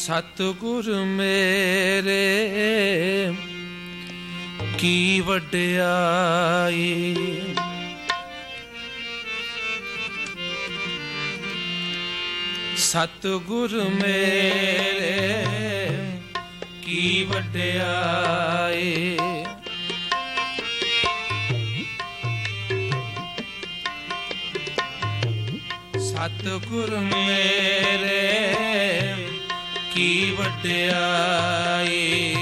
सतगुर मेरे की वड्याई, सतगुर मेरे की वड्याई। सतगुर मेरे की वड्याई,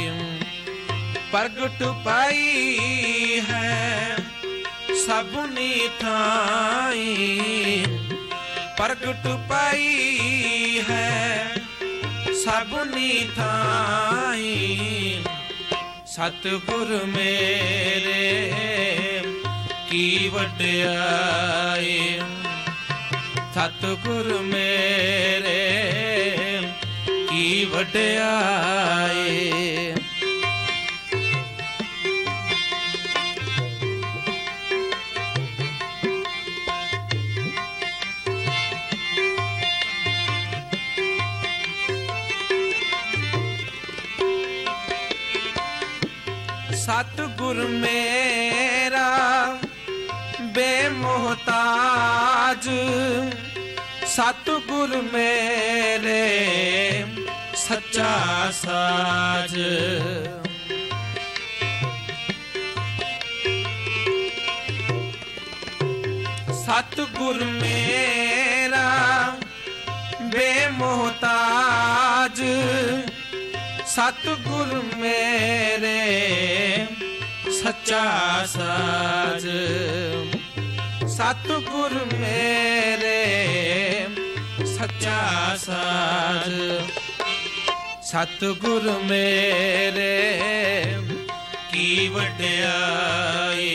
प्रगट पाई है सबनी थाई, प्रगट पाई है सबनी थाई। सतगुर मेरे की वड्याई, सतगुर मेरे की वड्याई। सतगुर मेरा बेमोहताज, सतगुर मेरे सच्चा साज। सतगुर मेरा बेमोहताज, सतगुर मेरे सच्चा साज। सतगुर मेरे सच्चा साज। सतगुर मेरे की वड्याई,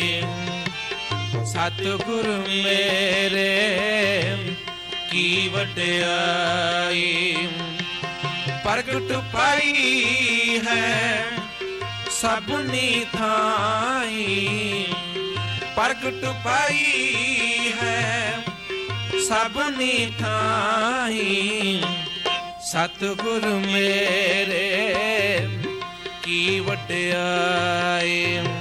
सतगुर मेरे की वड्याई। प्रगट पाई है सबनी थाई, प्रगट पाई है सबनी थाई। सतगुर मेरे की वड्याई,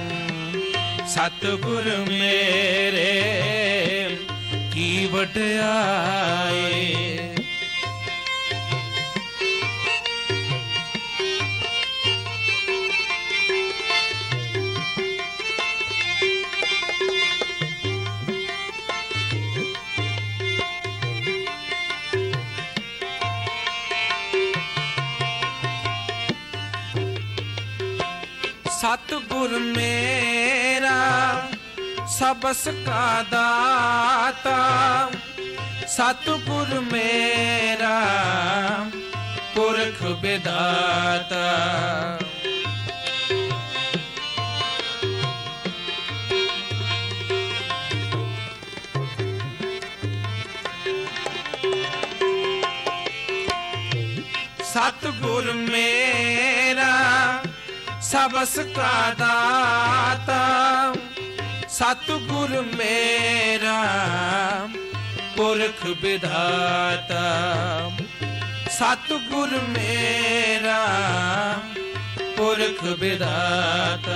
सतगुर मेरे की वड्याई। सतगुर मेरा सबस का दाता, सतगुर मेरा पुरख विधाता। सतगुर मेरा सबस का दाता, सतगुर मेरा पुरख विधाता। सतगुर मेरा पुरख विधाता।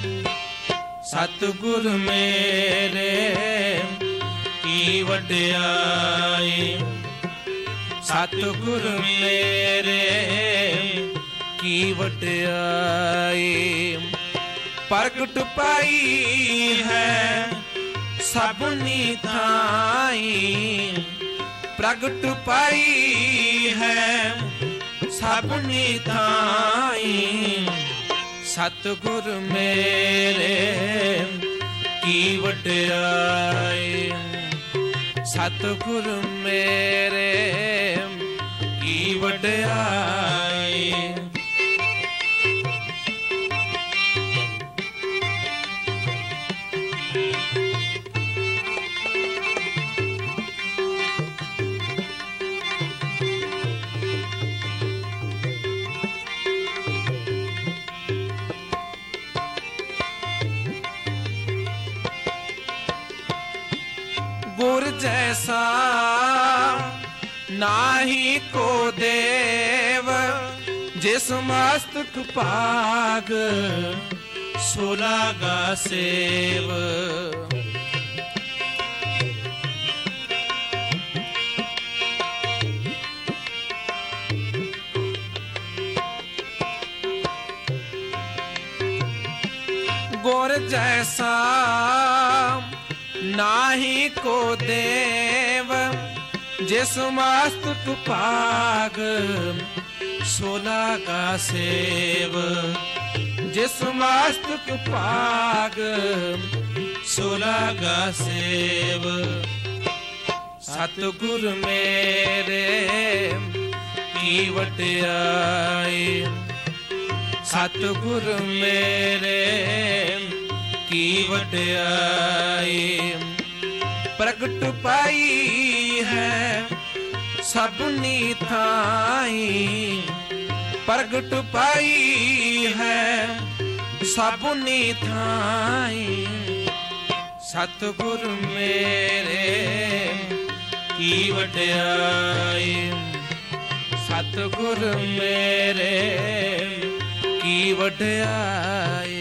सतगुर मेरे की वड्याई, सतगुर मेरे की वड्याई। प्रगट पाई है सबनी थाई, प्रगट पाई है सबनी थाई। सतगुर मेरे की वड्याई, सतगुर मेरे की वड्याई। गुर जैसा नाही को देव, जिस मस्तक भाग सो लागा सेव। गुर जैसा नाही को देव, जिस मस्तक भाग सो लागा सेव। जिस मस्तक भाग सो लागा सेव। सतगुर मेरे की वड्याई, सतगुर मेरे की वड्याई। प्रगट पाई है सबनी थाई, प्रगट पाई है सबनी थाई। सतगुर मेरे की वड्याई, सतगुर मेरे की वड्याई।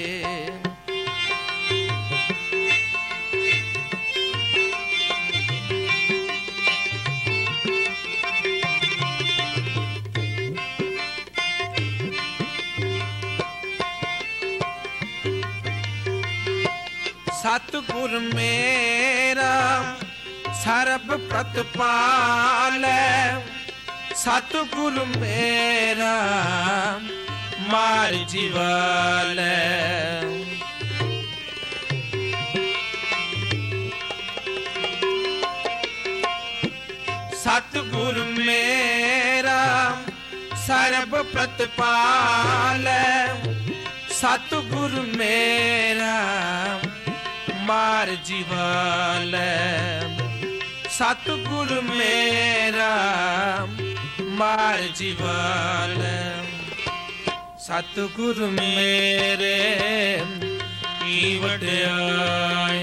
सतगुर मेरा सर्ब प्रतपाल, सतगुर मेरा मार जीवाल। सतगुर मेरा सर्ब प्रतपाल, सतगुर मेरा मार जीवाल। सतगुर मेरा मार जीवाल। सतगुर मेरे की वड्याई,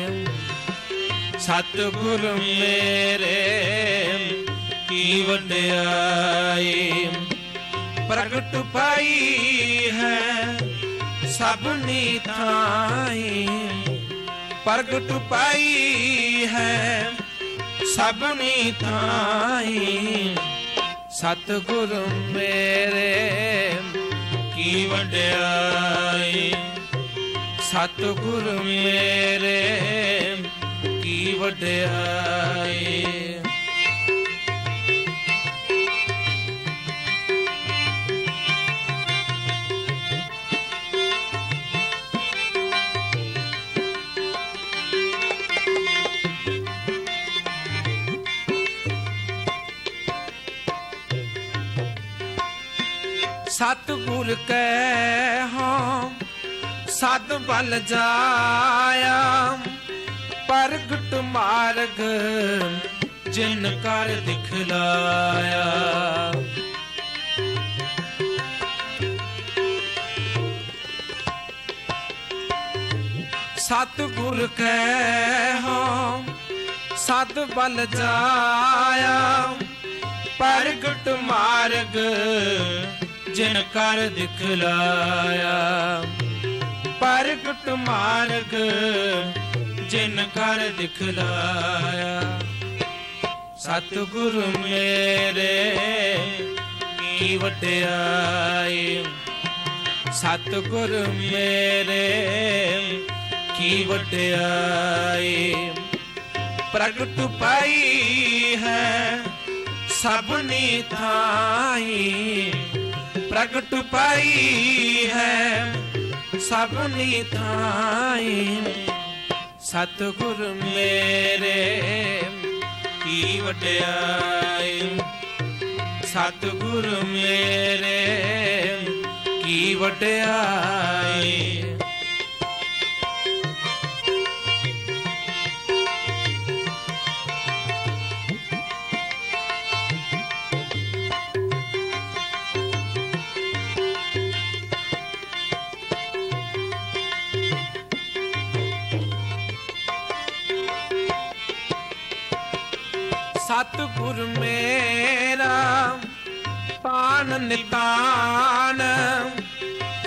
सतगुर मेरे की वड्याई। प्रगट पाई है सबनी थाई, प्रगट पाई है सबनी थाई। सतगुर मेरे की वड्याई, सतगुर मेरे की वड्याई। सतगुर कै हम सद बल जाया, प्रगट मार्ग जिन कर दिखलाया। सतगुर कै हम सद बल जाया, प्रगट मार्ग जिन कर दिखलाया। प्रगट मार्ग जिन कर दिखलाया। सतगुर मेरे की वड्याई, सतगुर मेरे की वड्याई। प्रगट पाई है सबनी थाई, प्रगट पाई है सबनी थाई। सतगुर मेरे की वड्याई, सतगुर मेरे की वड्याई। सतगुर मेरा तान नितान,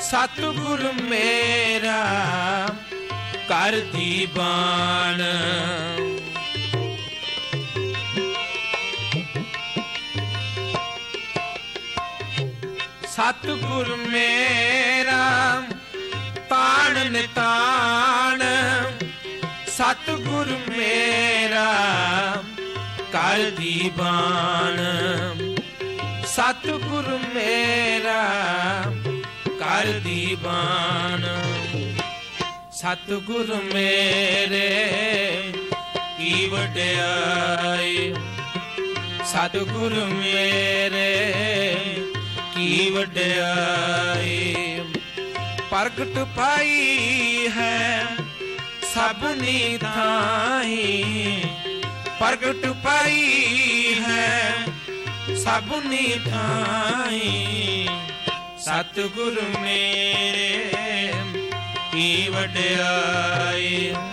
सतगुर मेरा कर दीवान। सतगुर मेरा तान नितान, सतगुर मेरा कर दीवान। सतगुर मेरा कर दीवान। सतगुर मेरे की वड्याई, सतगुर मेरे की वड्याई। प्रगट पाई है सबनी थाई, प्रगट पाई है सबनी थाई। सतगुर मेरे की वड्याई,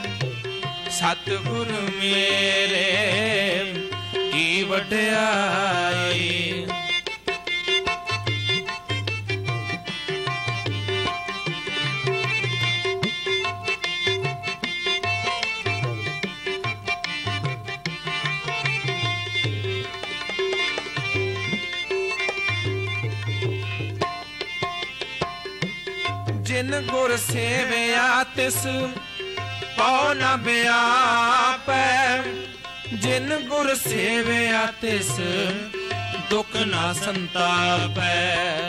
सतगुर मेरे की वड्याई। जिन गुर सेवया तिस पौ न व्यापै, जिन गुर सेवया तिस दुख न संतापै।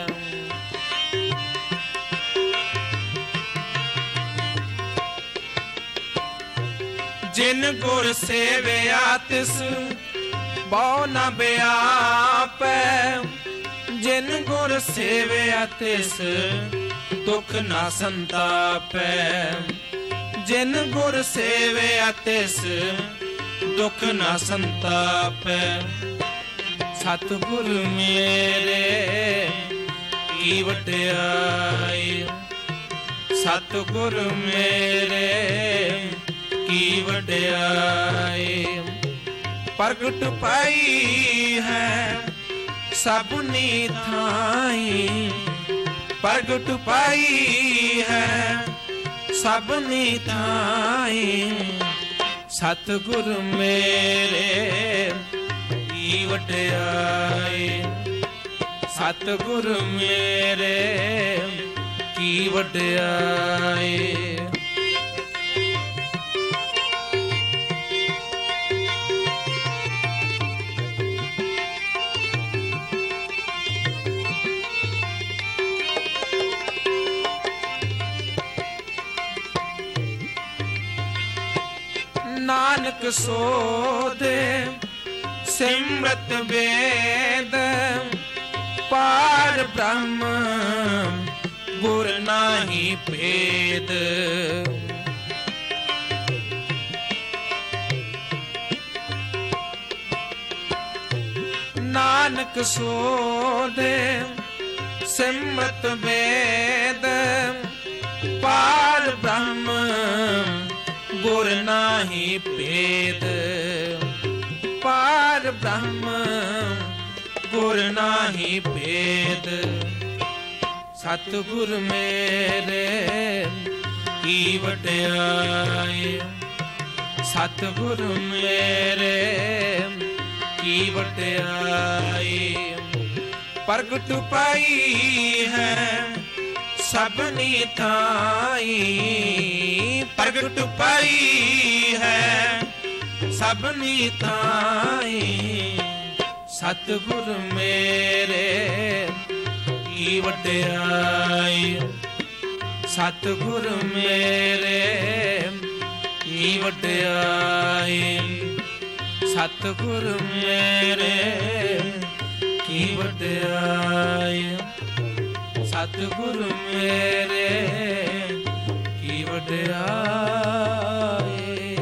जिन गुर सेवया तिस पौ न व्यापै, जिन गुर सेवया तिस दुख न संतापै। जिन गुर सेवया तिस दुख न संतापै। सतगुर मेरे की वड्याई, सतगुर मेरे की वड्याई। प्रगट पाई है सबनी थाई, प्रगट पाई है सबनी थाई। सतगुर मेरे की वड्याई, सतगुर मेरे की वड्याई। नानक सोधे सिमरत वेद, पार ब्रह्म गुर नाही भेद। नानक सोधे सिमरत वेद, पार ब्रह्म गुर नाही भेद। पार ब्रह्म गुर नाही भेद। सतगुर मेरे की वड्याई, सतगुर मेरे की वड्याई। प्रगट पाई है सबनी थाई, प्रगट पाई है सबनी थाई। सतगुर मेरे की वड्याई, सतगुर मेरे की वड्याई। सतगुर मेरे की वड्याई, सतगुर मेरे की वड्याई।